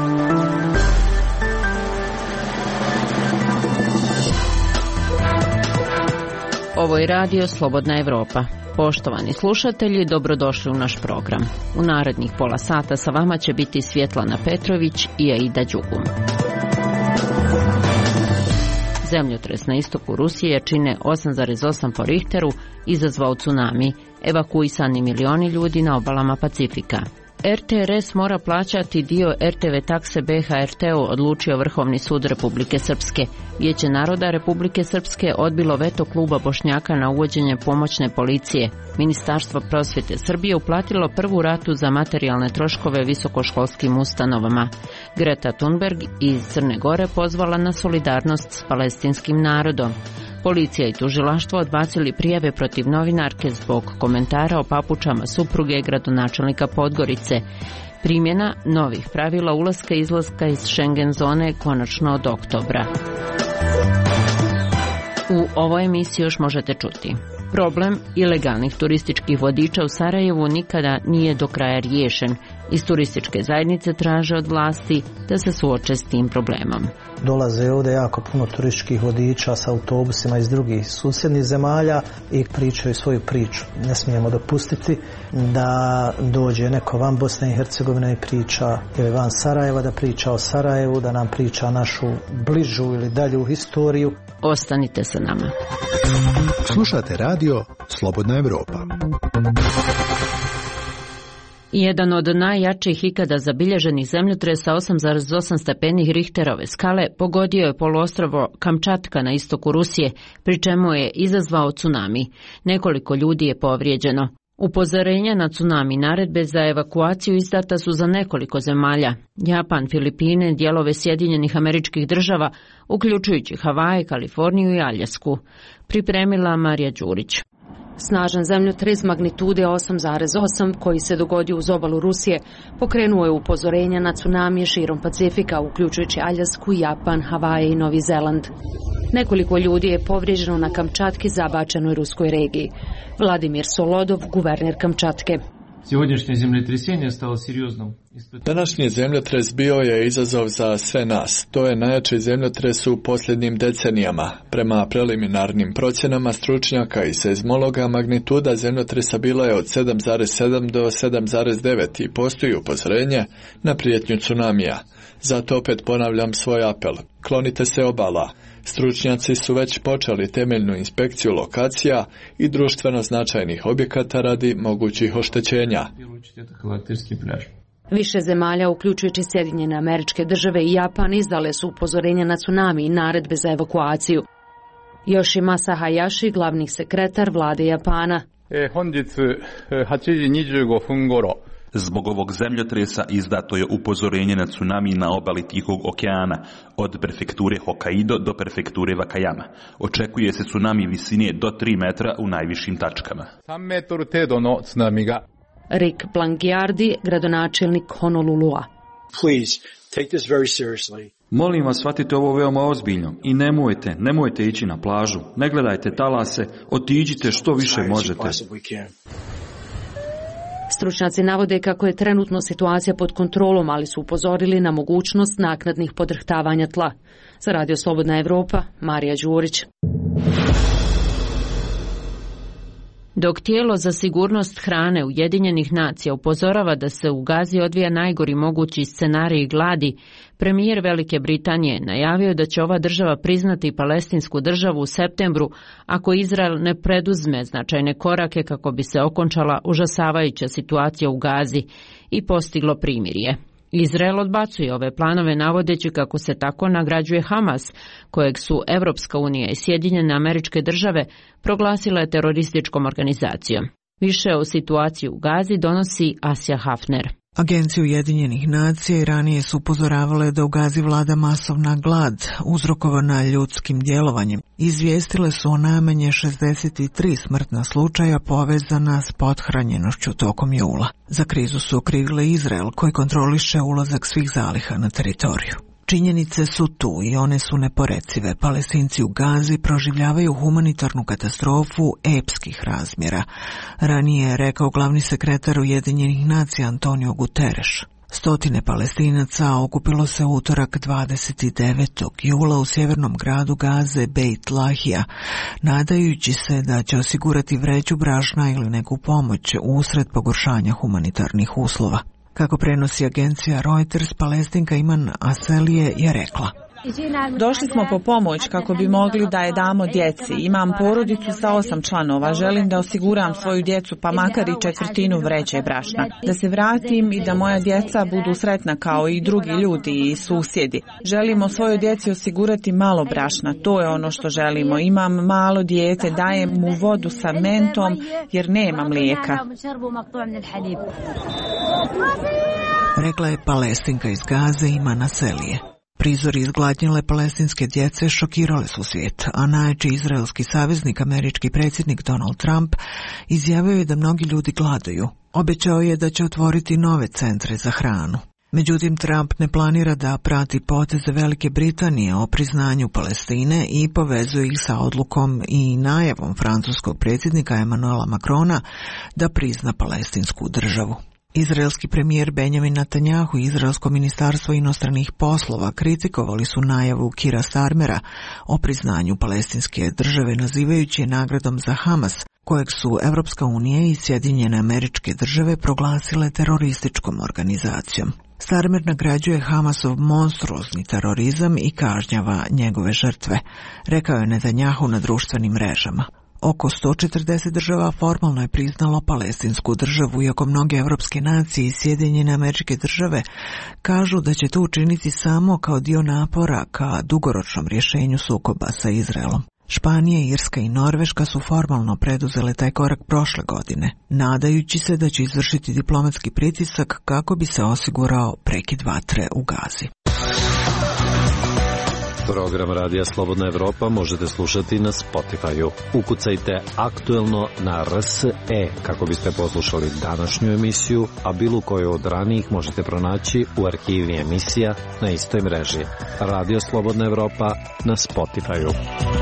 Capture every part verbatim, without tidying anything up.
Ovo je radio Slobodna Evropa. Poštovani slušatelji, dobrodošli u naš program. U narednih pola sata sa vama će biti Svjetlana Petrović i Aida Đugum. Zemljotres na istoku Rusije čine osam zarez osam po Richteru izazvao tsunami, evakuisani milioni ljudi na obalama Pacifika. R T R S mora plaćati dio R T V takse B H R T-u, odlučio Vrhovni sud Republike Srpske. Vijeće naroda Republike Srpske odbilo veto kluba Bošnjaka na uvođenje pomoćne policije. Ministarstvo prosvjete Srbije uplatilo prvu ratu za materijalne troškove visokoškolskim ustanovama. Greta Thunberg iz Crne Gore pozvala na solidarnost s palestinskim narodom. Policija i tužilaštvo odbacili prijave protiv novinarke zbog komentara o papučama supruge gradonačelnika Podgorice. Primjena novih pravila ulaska i izlaska iz Schengen zone konačno od oktobra. U ovoj emisiji još možete čuti. Problem ilegalnih turističkih vodiča u Sarajevu nikada nije do kraja riješen. Iz turističke zajednice traže od vlasti da se suoče s tim problemom. Dolaze ovdje jako puno turističkih vodiča sa autobusima iz drugih susjednih zemalja i pričaju svoju priču. Ne smijemo dopustiti da dođe neko van Bosne i Hercegovine i priča, ili van Sarajeva da priča o Sarajevu, da nam priča našu bližu ili dalju historiju. Ostanite sa nama. Slušate radio Slobodna Evropa. Jedan od najjačih ikada zabilježenih zemljotresa osam zarez osam stepenih Richterove skale pogodio je poluostrvo Kamčatka na istoku Rusije, pri čemu je izazvao tsunami. Nekoliko ljudi je povrijeđeno. Upozorenja na tsunami naredbe za evakuaciju izdata su za nekoliko zemalja: Japan, Filipine, dijelove Sjedinjenih Američkih Država, uključujući Havaje, Kaliforniju i Aljasku. Pripremila Marija Đurić. Snažan zemljotres magnitude osam zarez osam koji se dogodio uz obalu Rusije pokrenuo je upozorenja na tsunamije širom Pacifika, uključujući Aljasku, Japan, Havaje i Novi Zeland. Nekoliko ljudi je povrijeđeno na Kamčatki, zabačenoj ruskoj regiji. Vladimir Solodov, guverner Kamčatke. Današnji zemljotres bio je izazov za sve nas. To je najjači zemljotres u posljednjim decenijama. Prema preliminarnim procjenama stručnjaka i seizmologa, magnituda zemljotresa bila je od sedam zarez sedam do sedam zarez devet i postoji upozorenje na prijetnju tsunamija. Zato opet ponavljam svoj apel. Klonite se obala. Stručnjaci su već počeli temeljnu inspekciju lokacija i društveno značajnih objekata radi mogućih oštećenja. Više zemalja, uključujući Sjedinjene Američke Države i Japan, izdale su upozorenja na tsunami i naredbe za evakuaciju. Yoshimasa Hayashi, glavni sekretar vlade Japana. Zbog ovog zemljotresa izdato je upozorenje na tsunami na obali Tihog okeana, od prefekture Hokkaido do prefekture Wakayama. Očekuje se tsunami visine do tri metra u najvišim tačkama. Rick Blangiardi, gradonačelnik Honolulua. Please, take this very seriously. Molim vas, shvatite ovo veoma ozbiljno i nemojte, nemojte ići na plažu. Ne gledajte talase, otiđite što više možete. Stručnjaci navode kako je trenutno situacija pod kontrolom, ali su upozorili na mogućnost naknadnih podrhtavanja tla. Za Radio Slobodna Evropa, Marija Đurić. Dok tijelo za sigurnost hrane Ujedinjenih nacija upozorava da se u Gazi odvija najgori mogući scenarij gladi, premijer Velike Britanije najavio da će ova država priznati palestinsku državu u septembru ako Izrael ne preduzme značajne korake kako bi se okončala užasavajuća situacija u Gazi i postiglo primirje. Izrael odbacuje ove planove navodeći kako se tako nagrađuje Hamas, kojeg su Evropska unija i Sjedinjene Američke Države proglasile terorističkom organizacijom. Više o situaciji u Gazi donosi Asja Hafner. Agencije Ujedinjenih nacija i ranije su upozoravale da u Gazi vlada masovna glad uzrokovana ljudskim djelovanjem. Izvijestile su o najmanje šezdeset tri smrtna slučaja povezana s pothranjenošću tokom jula. Za krizu su okrivile Izrael koji kontroliše ulazak svih zaliha na teritoriju. Činjenice su tu i one su neporecive. Palestinci u Gazi proživljavaju humanitarnu katastrofu epskih razmjera. Ranije je rekao glavni sekretar Ujedinjenih nacija Antonio Guterres. Stotine Palestinaca okupilo se utorak dvadeset devetog jula u sjevernom gradu Gaze Beit Lahija, nadajući se da će osigurati vreću brašna ili neku pomoć usred pogoršanja humanitarnih uslova. Kako prenosi agencija Reuters, Palestinka Iman Aselije je rekla: Došli smo po pomoć kako bi mogli da je damo djeci. Imam porodicu sa osam članova. Želim da osiguram svoju djecu pa makar i četvrtinu vreće brašna. Da se vratim i da moja djeca budu sretna kao i drugi ljudi i susjedi. Želimo svojoj djeci osigurati malo brašna. To je ono što želimo. Imam malo dijete, dajem mu vodu sa mentom jer nema mlijeka. Rekla je Palestinka iz Gaze Iman Aselije. Prizori izgladnjele palestinske djece šokirale su svijet, a najjači izraelski saveznik, američki predsjednik Donald Trump, izjavio je da mnogi ljudi gladuju. Obećao je da će otvoriti nove centre za hranu. Međutim, Trump ne planira da prati poteze Velike Britanije o priznanju Palestine i povezuje ih sa odlukom i najavom francuskog predsjednika Emmanuela Macrona da prizna palestinsku državu. Izraelski premijer Benjamin Netanjahu i Izraelsko ministarstvo inostranih poslova kritikovali su najavu Kira Starmera o priznanju palestinske države, nazivajući je nagradom za Hamas, kojeg su Evropska unija i Sjedinjene Američke Države proglasile terorističkom organizacijom. Starmer nagrađuje Hamasov monstruozni terorizam i kažnjava njegove žrtve, rekao je Netanjahu na društvenim mrežama. Oko sto četrdeset država formalno je priznalo palestinsku državu, iako mnoge evropske nacije i Sjedinjene Američke Države kažu da će to učiniti samo kao dio napora ka dugoročnom rješenju sukoba sa Izraelom. Španija, Irska i Norveška su formalno preduzele taj korak prošle godine, nadajući se da će izvršiti diplomatski pritisak kako bi se osigurao prekid vatre u Gazi. Program Radija Slobodna Evropa možete slušati na Spotify-u. Ukucajte aktuelno na R S E kako biste poslušali današnju emisiju, a bilo koju od ranijih možete pronaći u arhivi emisija na istoj mreži. Radio Slobodna Evropa na Spotify-u.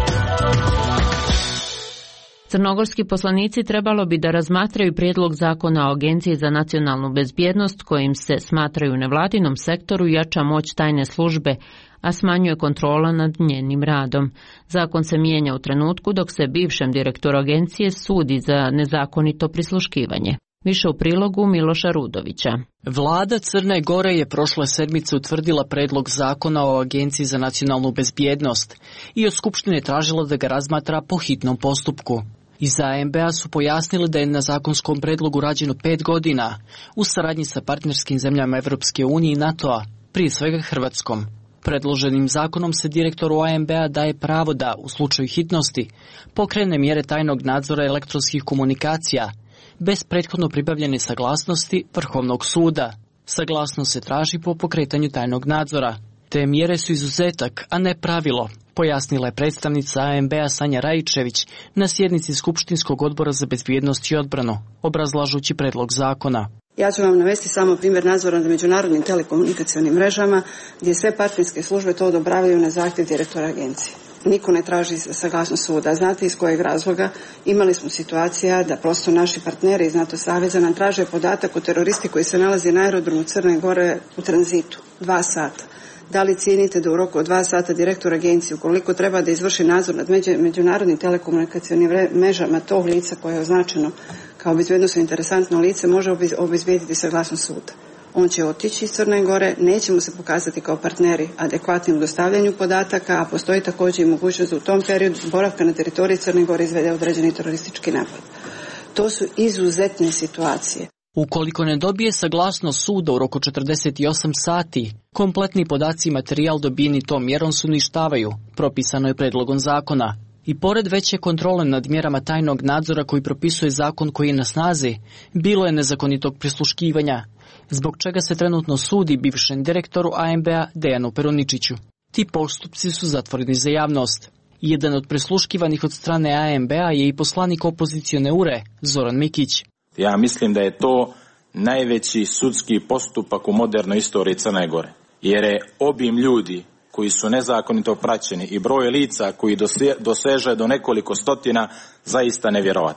Crnogorski poslanici trebalo bi da razmatraju prijedlog zakona o Agenciji za nacionalnu bezbjednost kojim se smatraju nevladinom sektoru jača moć tajne službe, a smanjuje kontrola nad njenim radom. Zakon se mijenja u trenutku dok se bivšem direktoru agencije sudi za nezakonito prisluškivanje. Više u prilogu Miloša Rudovića. Vlada Crne Gore je prošle sedmice utvrdila predlog zakona o Agenciji za nacionalnu bezbjednost i od Skupštine tražila da ga razmatra po hitnom postupku. Iz A M B A su pojasnili da je na zakonskom predlogu rađeno pet godina u saradnji sa partnerskim zemljama Evropske unije i NATO-a, prije svega Hrvatskom. Predloženim zakonom se direktoru A M B A daje pravo da, u slučaju hitnosti, pokrene mjere tajnog nadzora elektronskih komunikacija, bez prethodno pribavljene saglasnosti Vrhovnog suda. Saglasnost se traži po pokretanju tajnog nadzora. Te mjere su izuzetak, a ne pravilo, pojasnila je predstavnica A M B A Sanja Rajičević na sjednici Skupštinskog odbora za bezbjednost i odbranu, obrazlažući predlog zakona. Ja ću vam navesti samo primjer nadzora nad međunarodnim telekomunikacionim mrežama, gdje sve partnerske službe to odobravaju na zahtjev direktora agencije. Niko ne traži saglasnost suda. Znate iz kojeg razloga? Imali smo situacija da prosto naši partneri iz NATO saveza nam traže podatak o teroristi koji se nalazi na aerodromu Crne Gore u tranzitu. Dva sata. Da li cijenite da u roku od dva sata direktor agencije, ukoliko treba da izvrši nadzor nad međunarodnim telekomunikacionim mrežama tog lica koje je označeno kao bezbjednosno interesantno lice, može obezbijediti saglasnost suda? On će otići iz Crne Gore, nećemo se pokazati kao partneri adekvatnim u dostavljanju podataka, a postoji također i mogućnost da u tom periodu boravka na teritoriji Crne Gore izvede određeni teroristički napad. To su izuzetne situacije. Ukoliko ne dobije saglasnost suda u roku četrdeset osam sati, kompletni podaci i materijal dobijeni tom mjerom se uništavaju, propisano je predlogom zakona. I pored veće kontrole nad mjerama tajnog nadzora koji propisuje zakon koji je na snazi, bilo je nezakonitog prisluškivanja, zbog čega se trenutno sudi bivšem direktoru A M B A Dejanu Peruničiću. Ti postupci su zatvoreni za javnost. Jedan od prisluškivanih od strane A M B A je i poslanik opozicione U R E, Zoran Mikić. Ja mislim da je to najveći sudski postupak u modernoj istoriji Crne Gore, jer je obim ljudi koji su nezakonito praćeni i broj lica koji doseže do nekoliko stotina zaista nevjerovatan.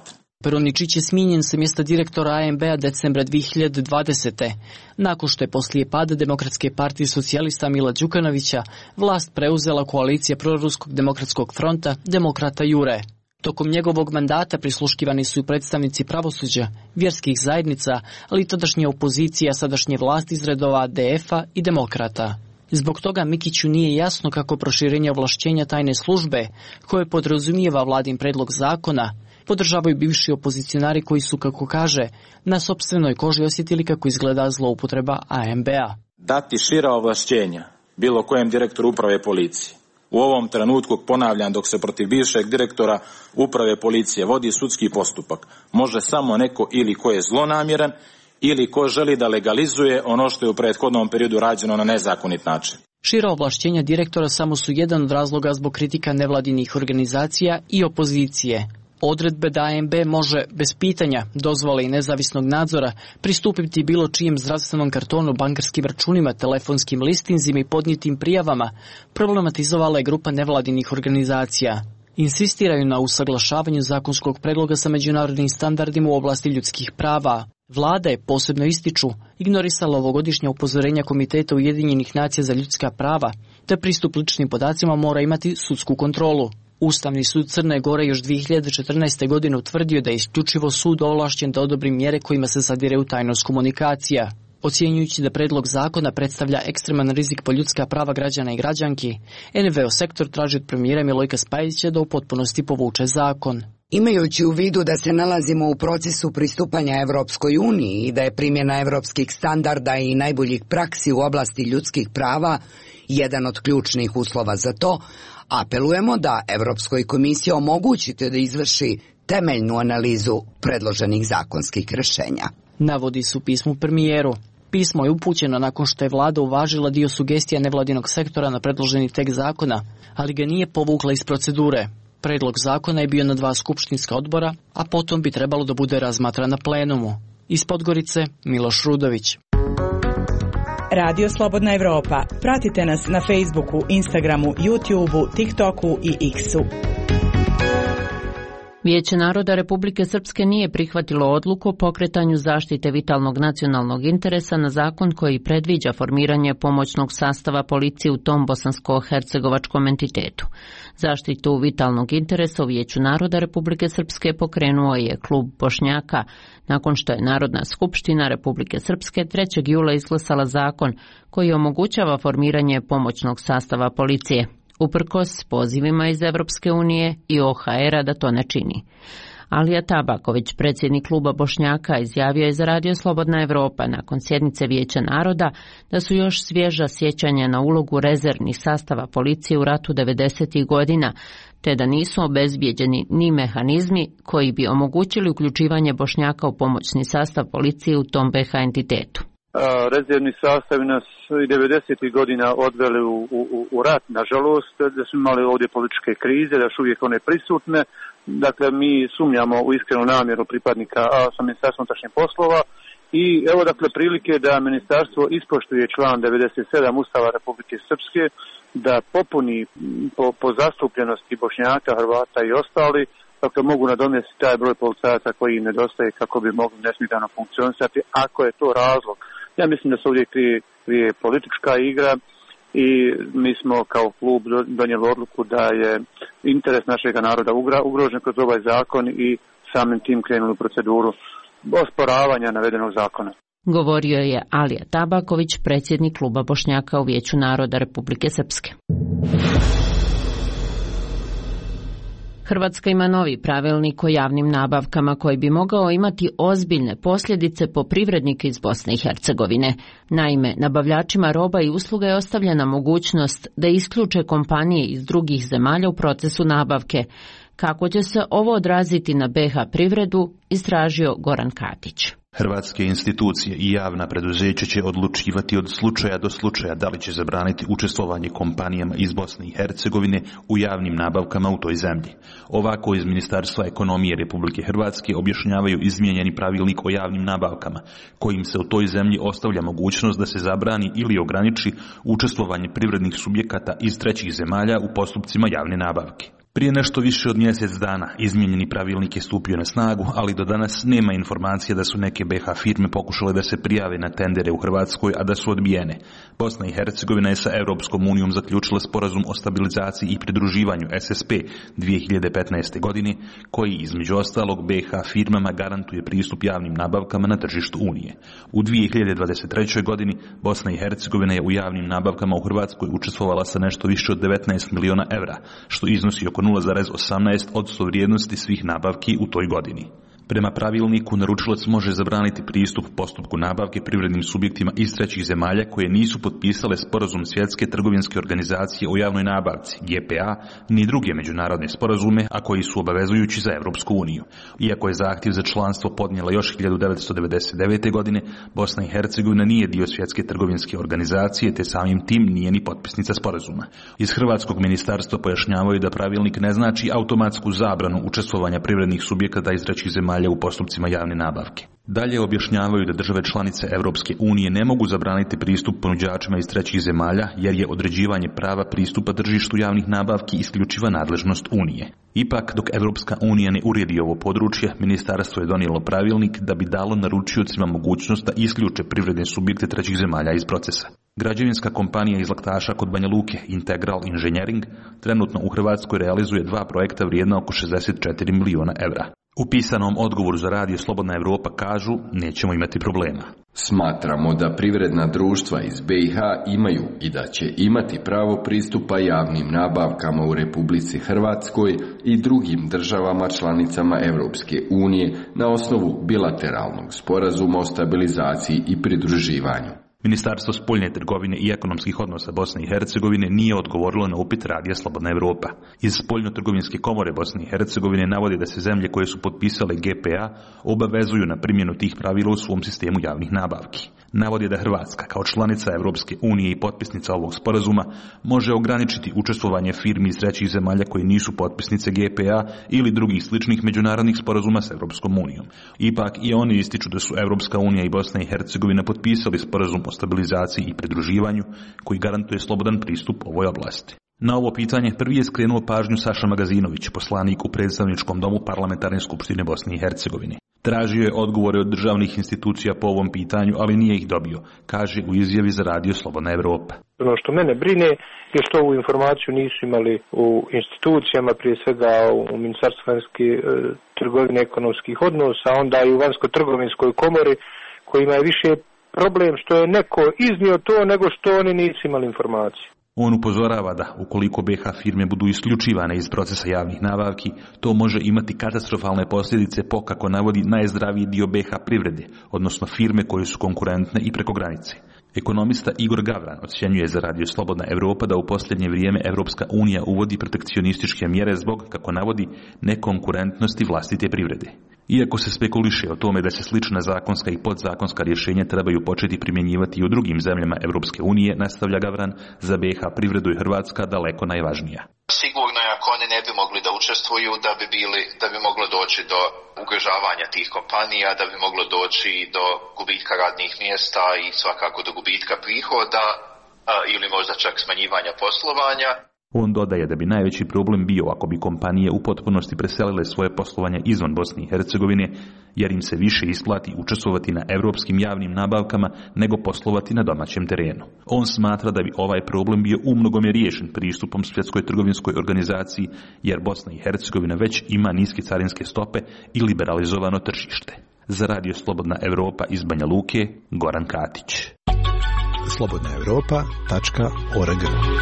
Peroničić je smijenjen sa mjesta direktora A M B-a decembra dvije hiljade dvadesete. Nakon što je poslije pada Demokratske partije socijalista Mila Đukanovića vlast preuzela koalicija proruskog demokratskog fronta Demokrata Jure. Tokom njegovog mandata prisluškivani su i predstavnici pravosuđa, vjerskih zajednica, ali i tadašnja opozicija, sadašnje vlasti iz redova D F-a i Demokrata. Zbog toga Mikiću nije jasno kako proširenje ovlašćenja tajne službe, koje podrazumijeva vladin predlog zakona, podržavaju bivši opozicionari koji su, kako kaže, na sopstvenoj koži osjetili kako izgleda zloupotreba A M B-a. Dati šira ovlašćenja bilo kojem direktoru uprave policije. U ovom trenutku, ponavljam, dok se protiv bivšeg direktora uprave policije vodi sudski postupak, može samo neko ili ko je zlonamjeran ili ko želi da legalizuje ono što je u prethodnom periodu rađeno na nezakonit način. Šira ovlašćenja direktora samo su jedan od razloga zbog kritika nevladinih organizacija i opozicije. Odredbe da A M B može bez pitanja, dozvole i nezavisnog nadzora pristupiti bilo čijem zdravstvenom kartonu, bankarskim računima, telefonskim listinzima i podnijetim prijavama problematizovala je grupa nevladinih organizacija. Insistiraju na usaglašavanju zakonskog predloga sa međunarodnim standardima u oblasti ljudskih prava. Vlada je, posebno ističu, ignorisala ovogodišnja upozorenja Komiteta Ujedinjenih nacija za ljudska prava, te pristup ličnim podacima mora imati sudsku kontrolu. Ustavni sud Crne Gore još dvije hiljade četrnaeste. godine utvrdio da je isključivo sud ovlašćen da odobri mjere kojima se zadire u tajnost komunikacija. Ocjenjujući da predlog zakona predstavlja ekstreman rizik po ljudska prava građana i građanki, N V O sektor traži od premijera Milojka Spajića da u potpunosti povuče zakon. Imajući u vidu da se nalazimo u procesu pristupanja Evropskoj uniji i da je primjena evropskih standarda i najboljih praksi u oblasti ljudskih prava jedan od ključnih uslova za to, apelujemo da Evropskoj komisiji omogućite da izvrši temeljnu analizu predloženih zakonskih rješenja. Navodi su pismu premijeru. Pismo je upućeno nakon što je vlada uvažila dio sugestija nevladinog sektora na predloženi tekst zakona, ali ga nije povukla iz procedure. Predlog zakona je bio na dva skupštinska odbora, a potom bi trebalo da bude razmatran na plenumu. Iz Podgorice, Miloš Rudović. Radio Slobodna Evropa. Pratite nas na Facebooku, Instagramu, YouTubeu, TikToku i X-u. Vijeće naroda Republike Srpske nije prihvatilo odluku o pokretanju zaštite vitalnog nacionalnog interesa na zakon koji predviđa formiranje pomoćnog sastava policije u tom bosansko-hercegovačkom entitetu. Zaštitu vitalnog interesa u Vijeću naroda Republike Srpske pokrenuo je klub Bošnjaka nakon što je Narodna skupština Republike Srpske trećeg jula izglasala zakon koji omogućava formiranje pomoćnog sastava policije, uprkos pozivima iz Evropske unije i O H R-a da to ne čini. Alija Tabaković, predsjednik kluba Bošnjaka, izjavio je za Radio Slobodna Evropa nakon sjednice Vijeća naroda da su još svježa sjećanja na ulogu rezervnih sastava policije u ratu devedesetih godina, te da nisu obezbijeđeni ni mehanizmi koji bi omogućili uključivanje Bošnjaka u pomoćni sastav policije u tom B H entitetu. Rezervni sastavi nas i devedesetih godina odveli u, u, u rat, nažalost, da smo imali ovdje političke krize, da su uvijek one prisutne. Dakle, mi sumnjamo u iskrenu namjeru pripadnika sa Ministarstva unutrašnjih poslova i evo dakle prilike da ministarstvo ispoštuje član devedeset sedam Ustava Republike Srpske, da popuni po, po zastupljenosti Bošnjaka, Hrvata i ostali, dakle mogu nadomjestiti taj broj policajaca koji im nedostaje kako bi mogli nesmetano funkcionisati, ako je to razlog. Ja mislim da se ovdje krije, krije politička igra i mi smo kao klub donijeli odluku da je interes našeg naroda ugrožen kroz ovaj zakon i samim tim krenuli u proceduru osporavanja navedenog zakona. Govorio je Alija Tabaković, predsjednik kluba Bošnjaka u Vijeću naroda Republike Srpske. Hrvatska ima novi pravilnik o javnim nabavkama koji bi mogao imati ozbiljne posljedice po privrednike iz Bosne i Hercegovine. Naime, nabavljačima roba i usluga je ostavljena mogućnost da isključe kompanije iz drugih zemalja u procesu nabavke. Kako će se ovo odraziti na B H privredu, istražio Goran Katić. Hrvatske institucije i javna preduzeća će odlučivati od slučaja do slučaja da li će zabraniti učestvovanje kompanijama iz Bosne i Hercegovine u javnim nabavkama u toj zemlji. Ovako iz Ministarstva ekonomije Republike Hrvatske objašnjavaju izmijenjeni pravilnik o javnim nabavkama, kojim se u toj zemlji ostavlja mogućnost da se zabrani ili ograniči učestvovanje privrednih subjekata iz trećih zemalja u postupcima javne nabavke. Prije nešto više od mjesec dana izmijenjeni pravilnik je stupio na snagu, ali do danas nema informacija da su neke be ha firme pokušale da se prijave na tendere u Hrvatskoj, a da su odbijene. Bosna i Hercegovina je sa Europskom unijom zaključila sporazum o stabilizaciji i pridruživanju es es pe dvije hiljade petnaeste. godine, koji između ostalog be ha firmama garantuje pristup javnim nabavkama na tržištu Unije. U dvije hiljade dvadeset trećoj. godini Bosna i Hercegovina je u javnim nabavkama u Hrvatskoj učestvovala sa nešto više od devetnaest miliona evra, što iznosi oko nula zarez osamnaest posto vrijednosti svih nabavki u toj godini. Prema pravilniku, naručilac može zabraniti pristup postupku nabavke privrednim subjektima iz trećih zemalja koje nisu potpisale sporazum Svjetske trgovinske organizacije o javnoj nabavci, ge pe a, ni druge međunarodne sporazume, a koji su obavezujući za Europsku uniju. Iako je zahtjev za članstvo podnijela još hiljadu devetsto devedeset devete. godine, Bosna i Hercegovina nije dio Svjetske trgovinske organizacije, te samim tim nije ni potpisnica sporazuma. Iz Hrvatskog ministarstva pojašnjavaju da pravilnik ne znači automatsku zabranu učestvovanja privrednih subjekata iz trećih zemalja u postupcima javne nabavke. Dalje objašnjavaju da države članice Europske unije ne mogu zabraniti pristup ponuđačima iz trećih zemalja, jer je određivanje prava pristupa tržištu javnih nabavki isključiva nadležnost Unije. Ipak, dok Europska unija ne uredi ovo područje, ministarstvo je donijelo pravilnik da bi dalo naručiocima mogućnost da isključe privredne subjekte trećih zemalja iz procesa. Građevinska kompanija iz Laktaša kod Banja Luke, Integral Engineering, trenutno u Hrvatskoj realizuje dva projekta vrijedna oko šezdeset četiri miliona evra. U pisanom odgovoru za radio Slobodna Evropa kažu, nećemo imati problema. Smatramo da privredna društva iz be i ha imaju i da će imati pravo pristupa javnim nabavkama u Republici Hrvatskoj i drugim državama članicama Europske unije na osnovu bilateralnog sporazuma o stabilizaciji i pridruživanju. Ministarstvo spoljne trgovine i ekonomskih odnosa Bosne i Hercegovine nije odgovorilo na upit radija Slobodna Evropa. Iz Spoljno-trgovinske komore Bosne i Hercegovine navodi da se zemlje koje su potpisale ge pe a obavezuju na primjenu tih pravila u svom sistemu javnih nabavki. Navodi da Hrvatska, kao članica Europske unije i potpisnica ovog sporazuma, može ograničiti učestvovanje firmi iz trećih zemalja koji nisu potpisnice ge pe a ili drugih sličnih međunarodnih sporazuma s Europskom unijom. Ipak i oni ističu da su Europska unija i Bosna i Hercegovina potpisali sporazum o stabilizaciji i pridruživanju koji garantuje slobodan pristup ovoj oblasti. Na ovo pitanje prvi je skrenuo pažnju Saša Magazinović, poslanik u predstavničkom domu Parlamentarne skupštine Bosne i Hercegovine. Tražio je odgovore od državnih institucija po ovom pitanju, ali nije ih dobio, kaže u izjavi za radio Slobodna Evropa. Ono što mene brine je što ovu informaciju nisu imali u institucijama, prije svega u Ministarstvu vanjske e, trgovine ekonomskih odnosa, a onda i u Vanjsko-trgovinskoj komori, kojima je više problem što je neko iznio to nego što oni nisu imali informaciju. On upozorava da, ukoliko be ha firme budu isključivane iz procesa javnih nabavki, to može imati katastrofalne posljedice po, kako navodi, najzdraviji dio be ha privrede, odnosno firme koje su konkurentne i preko granice. Ekonomista Igor Gavran ocjenjuje za radio Slobodna Evropa da u posljednje vrijeme Europska unija uvodi protekcionističke mjere zbog, kako navodi, nekonkurentnosti vlastite privrede. Iako se spekuliše o tome da se slična zakonska i podzakonska rješenja trebaju početi primjenjivati i u drugim zemljama Europske unije, nastavlja Gavran, za be ha privredu je Hrvatska daleko najvažnija. Sigurno je ako oni ne bi mogli da učestvuju, da bi, bili, da bi moglo doći do ugrožavanja tih kompanija, da bi moglo doći do gubitka radnih mjesta i svakako do gubitka prihoda a, ili možda čak smanjivanja poslovanja. On dodaje da bi najveći problem bio ako bi kompanije u potpunosti preselile svoje poslovanje izvan Bosne i Hercegovine, jer im se više isplati učestvovati na europskim javnim nabavkama nego poslovati na domaćem terenu. On smatra da bi ovaj problem bio umnogome riješen pristupom Svjetskoj trgovinskoj organizaciji, jer Bosna i Hercegovina već ima niske carinske stope i liberalizovano tržište. Za radio Slobodna Evropa iz Banja Luke, Goran Katić. slobodna evropa tačka org.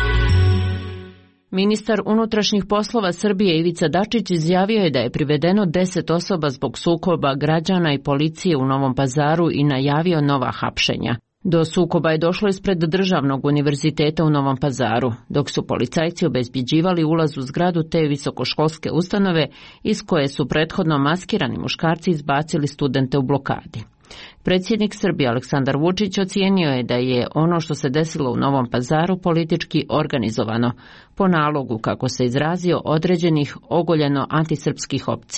Ministar unutrašnjih poslova Srbije Ivica Dačić izjavio je da je privedeno deset osoba zbog sukoba građana i policije u Novom Pazaru i najavio nova hapšenja. Do sukoba je došlo ispred Državnog univerziteta u Novom Pazaru, dok su policajci obezbjeđivali ulaz u zgradu te visokoškolske ustanove iz koje su prethodno maskirani muškarci izbacili studente u blokadi. Predsjednik Srbije Aleksandar Vučić ocijenio je da je ono što se desilo u Novom Pazaru politički organizovano, po nalogu, kako se izrazio, određenih ogoljeno antisrpskih opcija.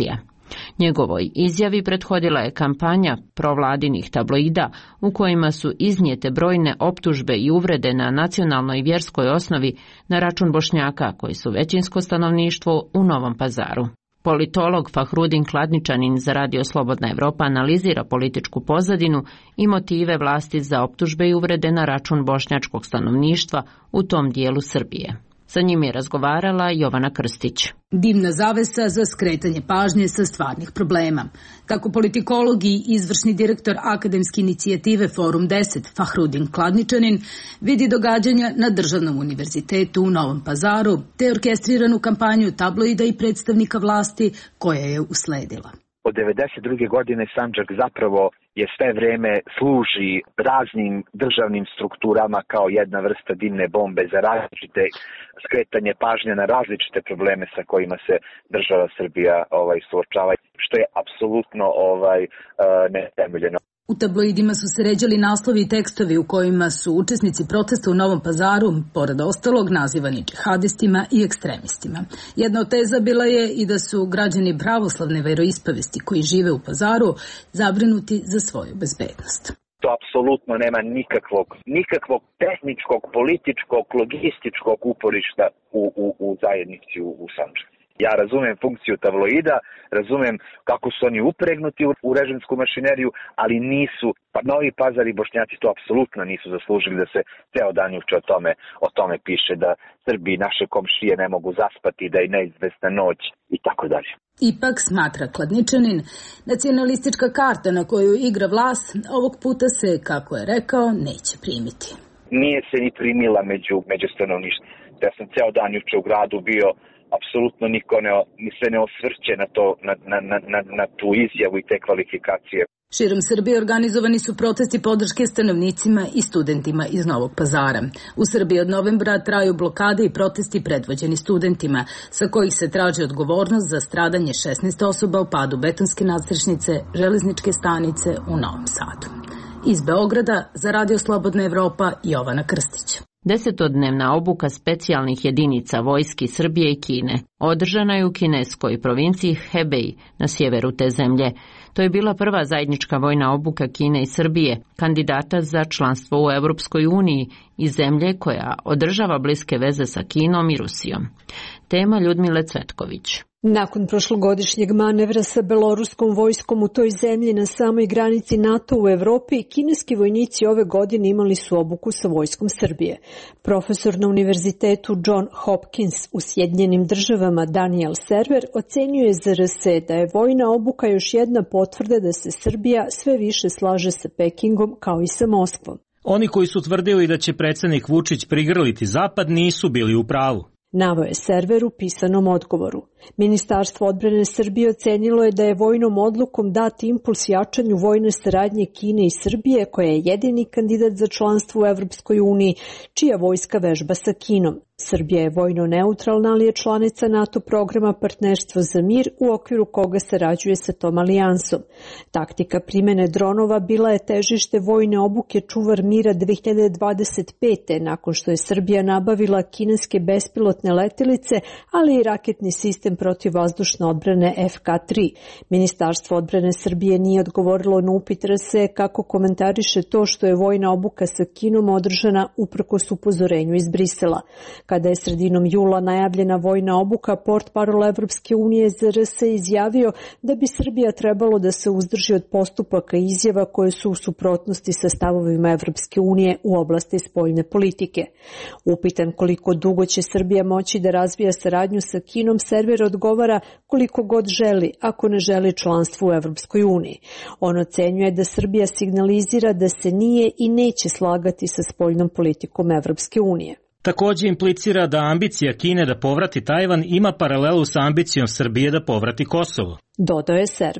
Njegovoj izjavi prethodila je kampanja provladinih tabloida u kojima su iznijete brojne optužbe i uvrede na nacionalnoj i vjerskoj osnovi na račun Bošnjaka koji su većinsko stanovništvo u Novom Pazaru. Politolog Fahrudin Kladničanin za Radio Slobodna Evropa analizira političku pozadinu i motive vlasti za optužbe i uvrede na račun bošnjačkog stanovništva u tom dijelu Srbije. Sa njim je razgovarala Jovana Krstić. Dimna zavesa za skretanje pažnje sa stvarnih problema. Kako politikolog i izvršni direktor akademske inicijative Forum deset Fahrudin Kladničanin vidi događanja na Državnom univerzitetu u Novom Pazaru, te orkestriranu kampanju tabloida i predstavnika vlasti koja je usledila. Od devedeset druge godine Sandžak zapravo je sve vreme služi raznim državnim strukturama kao jedna vrsta dimne bombe za različite skretanje pažnje na različite probleme sa kojima se država Srbija ovaj suočava, što je apsolutno ovaj netemeljeno. U tabloidima su se ređali naslovi i tekstovi u kojima su učesnici protesta u Novom Pazaru, pored ostalog, nazivani džihadistima i ekstremistima. Jedna od teza bila je i da su građani pravoslavne veroispovesti koji žive u Pazaru zabrinuti za svoju bezbednost. To apsolutno nema nikakvog, nikakvog tehničkog, političkog, logističkog uporišta u, u, u zajednici u, u Sandžaku. Ja razumem funkciju tabloida, razumem kako su oni upregnuti u, u režimsku mašineriju, ali nisu, pa Novi Pazar i Bošnjaci to apsolutno nisu zaslužili da se ceo dan juče o tome, o tome piše, da Srbi i naše komšije ne mogu zaspati, da je neizvesna noć i tako dalje. Ipak, smatra Kladničanin, nacionalistička karta na koju igra vlast ovog puta se, kako je rekao, neće primiti. Nije se ni primila među, među stanovništvom. Ja sam ceo dan juče u gradu bio, apsolutno niko ne, se ne osvrće na, to, na, na, na, na tu izjavu i te kvalifikacije. Širom Srbije organizovani su protesti podrške stanovnicima i studentima iz Novog Pazara. U Srbiji od novembra traju blokade i protesti predvođeni studentima, sa kojih se traži odgovornost za stradanje šesnaest osoba u padu betonske nadstrešnice železničke stanice u Novom Sadu. Iz Beograda za Radio Slobodna Evropa, Jovana Krstić. Desetodnevna obuka specijalnih jedinica vojski Srbije i Kine održana je u kineskoj provinciji Hebei na sjeveru te zemlje. To je bila prva zajednička vojna obuka Kine i Srbije, kandidata za članstvo u Evropskoj uniji i zemlje koja održava bliske veze sa Kinom i Rusijom. Tema Ljudmile Cvetković. Nakon prošlogodišnjeg manevra sa beloruskom vojskom u toj zemlji na samoj granici NATO u Evropi, kineski vojnici ove godine imali su obuku sa vojskom Srbije. Profesor na univerzitetu John Hopkins u Sjedinjenim državama Daniel Server ocenjuje za R S da je vojna obuka još jedna potvrda da se Srbija sve više slaže sa Pekingom kao i sa Moskvom. Oni koji su tvrdili da će predsjednik Vučić prigrliti Zapad nisu bili u pravu. Naveo je Server u pisanom odgovoru. Ministarstvo odbrane Srbije ocenilo je da je vojnom odlukom dati impuls jačanju vojne saradnje Kine i Srbije, koja je jedini kandidat za članstvo u Evropskoj uniji, čija vojska vežba sa Kinom. Srbija je vojno neutralna, ali je članica NATO programa Partnerstvo za mir, u okviru koga sarađuje sa tom alijansom. Taktika primjene dronova bila je težište vojne obuke Čuvar mira dve hiljade dvadeset pete. nakon što je Srbija nabavila kineske bespilotne letelice, ali i raketni sistem protivvazdušne odbrane F K tri. Ministarstvo odbrane Srbije nije odgovorilo na upit R S kako komentariše to što je vojna obuka sa Kinom održana uprkos upozorenju iz Brisela. Kada je sredinom jula najavljena vojna obuka, portparol Evropske unije za R S izjavio da bi Srbija trebalo da se uzdrži od postupaka i izjava koje su u suprotnosti sa stavovima Evropske unije u oblasti spoljne politike. Upitan koliko dugo će Srbija moći da razvija saradnju sa Kinom, Server odgovara koliko god želi, ako ne želi članstvo u Evropskoj uniji. On ocenjuje da Srbija signalizira da se nije i neće slagati sa spoljnom politikom Evropske unije. Također implicira da ambicija Kine da povrati Tajvan ima paralelu sa ambicijom Srbije da povrati Kosovo. Dodao je Server.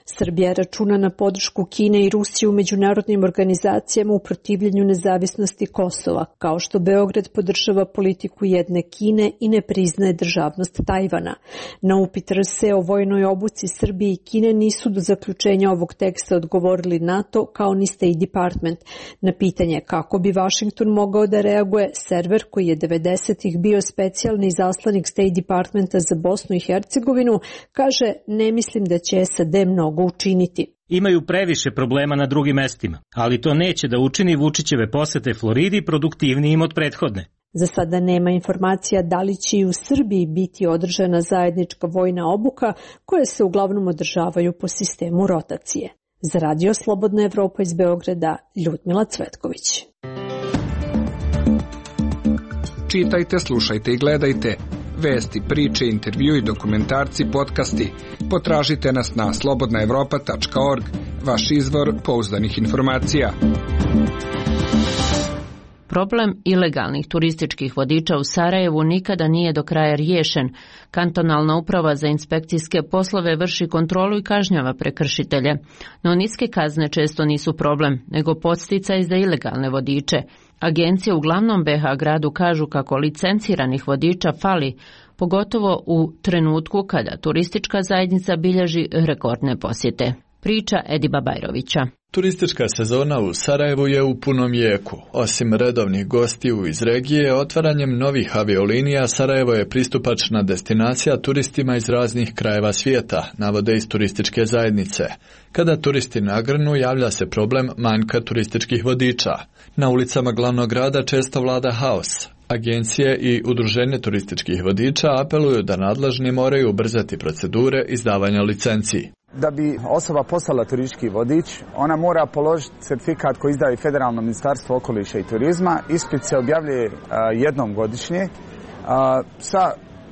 Srbija računa na podršku Kine i Rusije u međunarodnim organizacijama u protivljenju nezavisnosti Kosova, kao što Beograd podržava politiku jedne Kine i ne priznaje državnost Tajvana. Na upit R S E o vojnoj obuci Srbije i Kine nisu do zaključenja ovog teksta odgovorili NATO kao ni State Department. Na pitanje kako bi Washington mogao da reaguje, server koji je devedesetih bio specijalni izaslanik State Departmenta za Bosnu i Hercegovinu kaže ne mislim da će S A D mnogo učiniti. Imaju previše problema na drugim mestima, ali to neće da učini Vučićeve posete Floridi produktivnijim od prethodne. Za sada nema informacija da li će i u Srbiji biti održana zajednička vojna obuka koje se uglavnom održavaju po sistemu rotacije. Za Radio Slobodna Evropa iz Beograda, Ljudmila Cvetković. Čitajte, slušajte i gledajte. Vesti, priče, intervju i dokumentarci, podcasti. Potražite nas na slobodna evropa tačka org, vaš izvor pouzdanih informacija. Problem ilegalnih turističkih vodiča u Sarajevu nikada nije do kraja riješen. Kantonalna uprava za inspekcijske poslove vrši kontrolu i kažnjava prekršitelje. No niske kazne često nisu problem, nego podsticaj za ilegalne vodiče. Agencije u glavnom B H gradu kažu kako licenciranih vodiča fali, pogotovo u trenutku kada turistička zajednica bilježi rekordne posjete. Priča Ediba Bajrovića. Turistička sezona u Sarajevu je u punom jeku. Osim redovnih gostiju iz regije, otvaranjem novih aviolinija Sarajevo je pristupačna destinacija turistima iz raznih krajeva svijeta, navode iz turističke zajednice. Kada turisti nagrnu, javlja se problem manjka turističkih vodiča. Na ulicama glavnog grada često vlada haos. Agencije i udruženje turističkih vodiča apeluju da nadležni moraju ubrzati procedure izdavanja licenciji. Da bi osoba postala turistički vodič, ona mora položiti certifikat koji izdaje Federalno ministarstvo okoliša i turizma. Ispit se objavljuje a, jednom godišnje. A, sa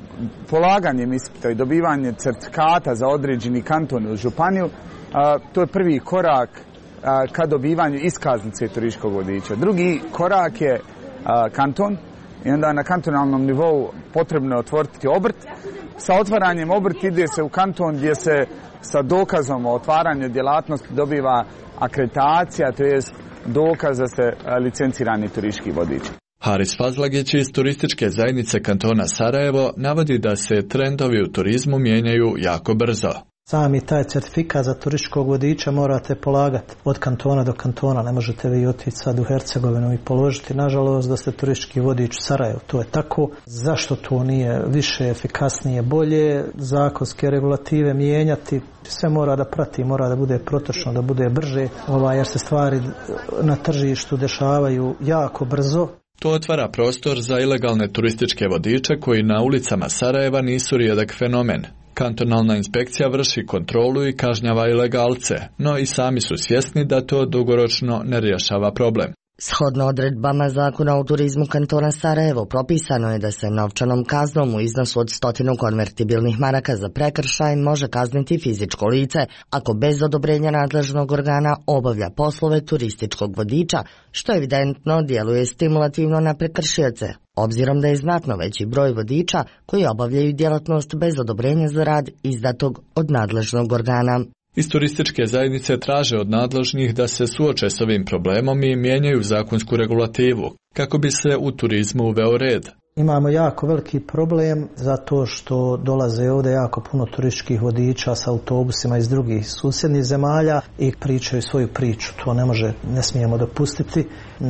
polaganjem ispita i dobivanjem certifikata za određeni kanton ili županiju, a, to je prvi korak a, ka dobivanju iskaznice turističkog vodiča. Drugi korak je a, kanton i onda na kantonalnom nivou potrebno je otvoriti obrt. Sa otvaranjem obrt ide se u kanton gdje se sa dokazom o otvaranju djelatnosti dobiva akreditacija, to je dokaz da ste licencirani turistički vodič. Haris Fazlagić iz turističke zajednice kantona Sarajevo navodi da se trendovi u turizmu mijenjaju jako brzo. Sami taj certifikat za turističkog vodiča morate polagati od kantona do kantona. Ne možete vi otići sad u Hercegovinu i položiti. Nažalost da ste turistički vodič u Sarajevu. To je tako. Zašto to nije više, efikasnije, bolje? Zakonske regulative mijenjati. Sve mora da prati, mora da bude protočno, da bude brže. Ovaj, jer se stvari na tržištu dešavaju jako brzo. To otvara prostor za ilegalne turističke vodiče koji na ulicama Sarajeva nisu rijedak fenomen. Kantonalna inspekcija vrši kontrolu i kažnjava ilegalce, no i sami su svjesni da to dugoročno ne rješava problem. Shodno odredbama Zakona o turizmu kantona Sarajevo propisano je da se novčanom kaznom u iznosu od stotinu konvertibilnih maraka za prekršaj može kazniti fizičko lice ako bez odobrenja nadležnog organa obavlja poslove turističkog vodiča, što evidentno djeluje stimulativno na prekršioce, obzirom da je znatno veći broj vodiča koji obavljaju djelatnost bez odobrenja za rad izdatog od nadležnog organa. Iz turističke zajednice traže od nadležnih da se suoče s ovim problemom i mijenjaju zakonsku regulativu, kako bi se u turizmu uveo red. Imamo jako veliki problem zato što dolaze ovdje jako puno turističkih vodiča sa autobusima iz drugih susjednih zemalja i pričaju svoju priču. To ne može, ne smijemo dopustiti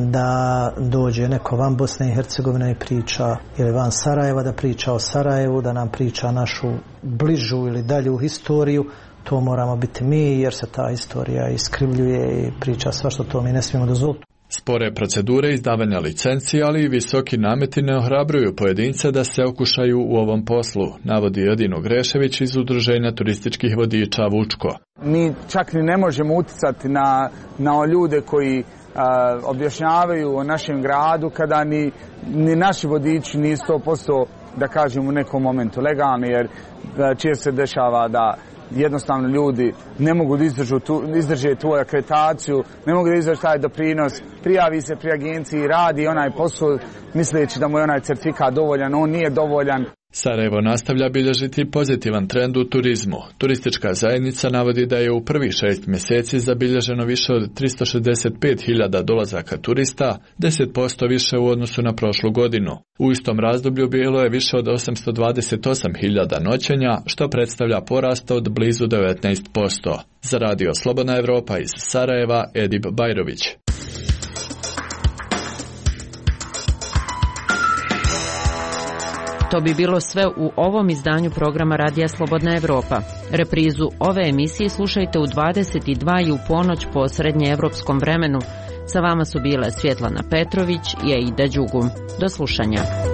da dođe neko van Bosne i Hercegovine i priča, ili van Sarajeva da priča o Sarajevu, da nam priča našu bližu ili dalju historiju. To moramo biti mi jer se ta istorija iskrivljuje i priča sva što to mi ne smijemo dozvoliti. Spore procedure izdavanja licenci, ali i visoki nameti ne ohrabruju pojedince da se okušaju u ovom poslu, navodi Edino Grešević iz Udruženja turističkih vodiča Vučko. Mi čak ni ne možemo utjecati na, na ljude koji a, objašnjavaju o našem gradu kada ni, ni naši vodiči nisu sto posto da kažem u nekom momentu legalni, jer često se dešava da jednostavno ljudi ne mogu da izdržu tu, izdrže tu akreditaciju, ne mogu da izdrže taj doprinos, prijavi se pri agenciji, radi onaj posao misleći da mu je onaj certifikat dovoljan, on nije dovoljan. Sarajevo nastavlja bilježiti pozitivan trend u turizmu. Turistička zajednica navodi da je u prvih šest mjeseci zabilježeno više od tristo šezdeset pet hiljada dolazaka turista, deset posto više u odnosu na prošlu godinu. U istom razdoblju bilo je više od osamsto dvadeset osam hiljada noćenja, što predstavlja porast od blizu devetnaest posto. Za Radio Slobodna Evropa iz Sarajeva, Edip Bajrović. To bi bilo sve u ovom izdanju programa Radija Slobodna Evropa. Reprizu ove emisije slušajte u dvadeset dva i u ponoć po srednjeevropskom vremenu. Sa vama su bile Svjetlana Petrović i Aida Đugum. Do slušanja.